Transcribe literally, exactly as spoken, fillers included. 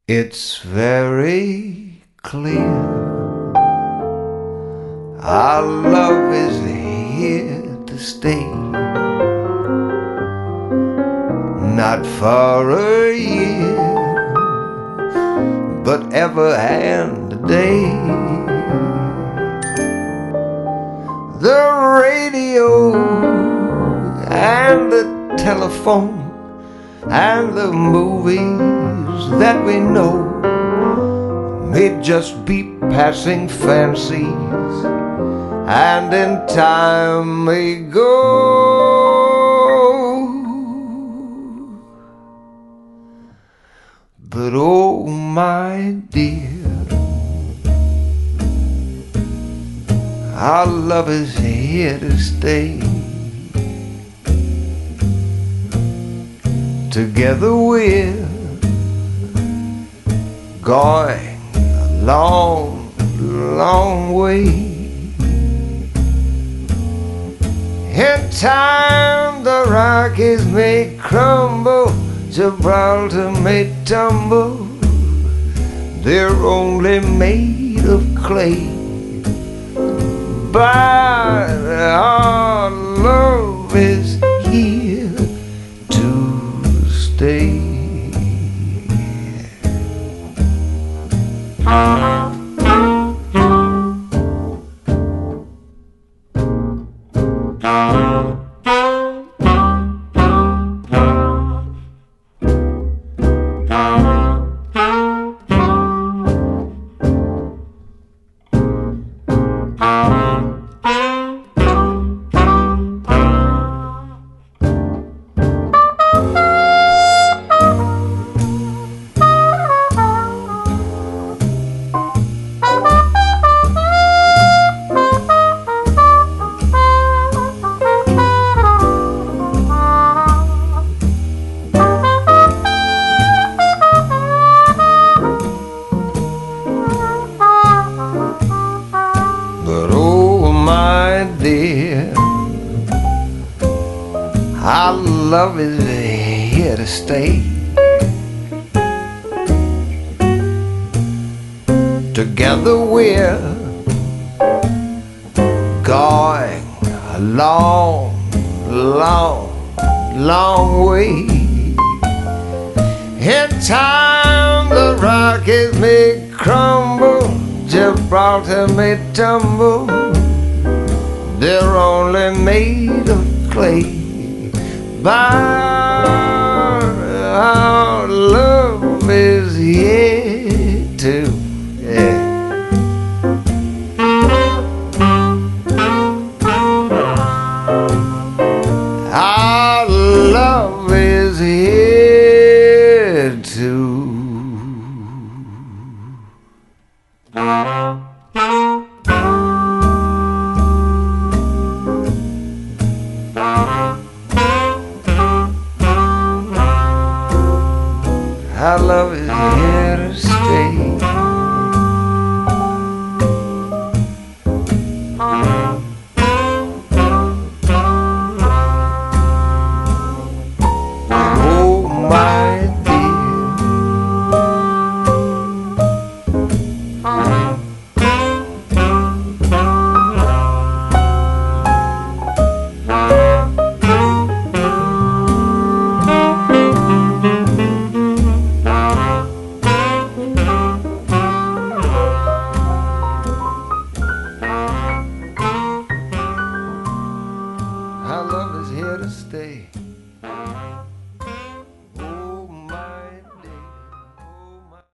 It's very clear our love is here to stay, not for a year, but ever and a day. The radio and the telephone and the movies that we know may just be passing fancies, and in time may go. But oh my dear, our love is here to stay. Together we're going a long, long way. In time the Rockies may crumble, Gibraltar may tumble, they're only made of clay. But our love is here to stay. Dear, our love is here to stay. Together we're going a long, long, long way. In time the Rockies may crumble, Gibraltar may tumble, they're only made of clay. But our love is here to, yeah. Our love is here to. Our love is here to stay. Oh my Our love is here to stay.